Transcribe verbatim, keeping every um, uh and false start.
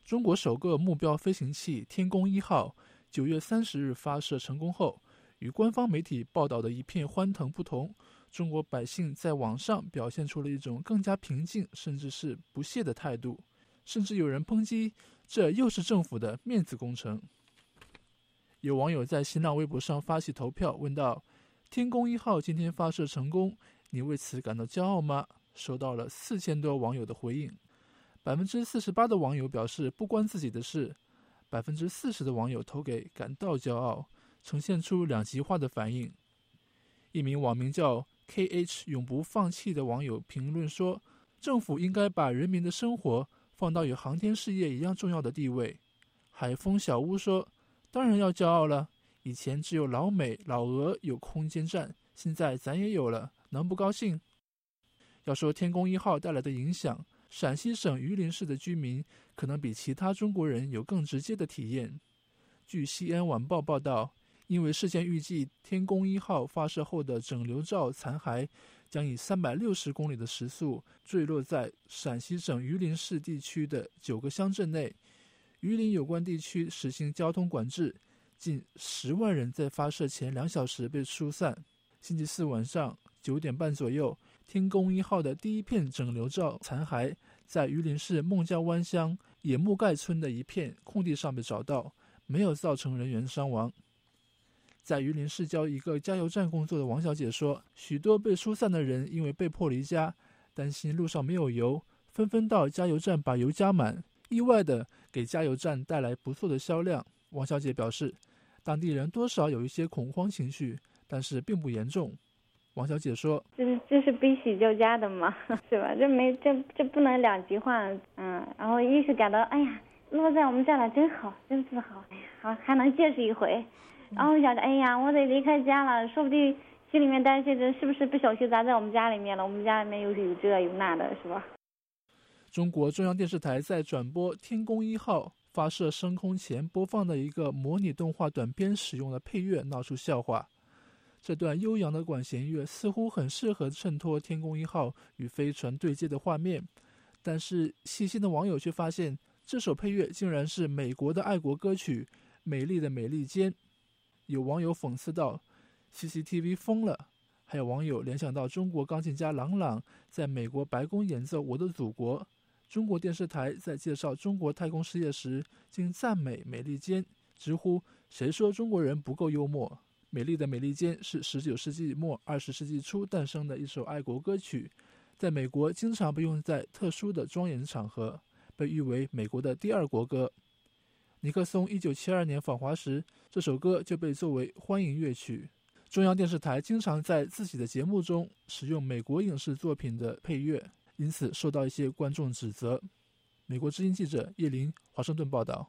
中国首个目标飞行器天宫一号九月三十日发射成功后，与官方媒体报道的一片欢腾不同，中国百姓在网上表现出了一种更加平静甚至是不屑的态度，甚至有人抨击这又是政府的面子工程。有网友在新浪微博上发起投票，问道：天宫一号今天发射成功，你为此感到骄傲吗？收到了四千多网友的回应。百分之四十八的网友表示不关自己的事，百分之四十的网友投给感到骄傲，呈现出两极化的反应。一名网名叫 K H 永不放弃的网友评论说，政府应该把人民的生活放到与航天事业一样重要的地位。海风小屋说，当然要骄傲了，以前只有老美老俄有空间站，现在咱也有了，能不高兴？要说天宫一号带来的影响，陕西省榆林市的居民可能比其他中国人有更直接的体验。据西安晚报报道，因为事先预计天宫一号发射后的整流罩残骸将以三百六十公里的时速坠落在陕西省榆林市地区的九个乡镇内，榆林有关地区实行交通管制，近十万人在发射前两小时被疏散。星期四晚上九点半左右，天宫一号的第一片整流罩残骸在榆林市孟家湾乡野木盖村的一片空地上被找到，没有造成人员伤亡。在榆林市郊一个加油站工作的王小姐说，许多被疏散的人因为被迫离家，担心路上没有油，纷纷到加油站把油加满，意外的给加油站带来不错的销量。王小姐表示，当地人多少有一些恐慌情绪，但是并不严重。王小姐说， 这是这是悲喜交加的嘛，是吧？这没这这不能两极化。嗯，然后一是感到哎呀，落在我们这了真好，真自豪，哎呀，好还能见识一回。然后想着，哎呀，我得离开家了，说不定心里面担心着是不是不小心砸在我们家里面了，我们家里面有有这有那的，是吧？ 中国中央电视台在转播天宫一号发射升空前播放的一个模拟动画短片使用的配乐闹出笑话。这段悠扬的管弦乐似乎很适合衬托天宫一号与飞船对接的画面，但是细心的网友却发现，这首配乐竟然是美国的爱国歌曲《美丽的美利坚》。有网友讽刺道 C C T V 疯了，还有网友联想到中国钢琴家郎朗在美国白宫演奏《我的祖国》。中国电视台在介绍中国太空事业时竟赞美美利坚，直呼谁说中国人不够幽默。美丽的美利坚是十九世纪末二十世纪初诞生的一首爱国歌曲，在美国经常被用在特殊的庄严场合，被誉为美国的第二国歌。尼克松一九七二年访华时，这首歌就被作为欢迎乐曲。中央电视台经常在自己的节目中使用美国影视作品的配乐，因此受到一些观众指责。美国之音记者叶林华盛顿报道。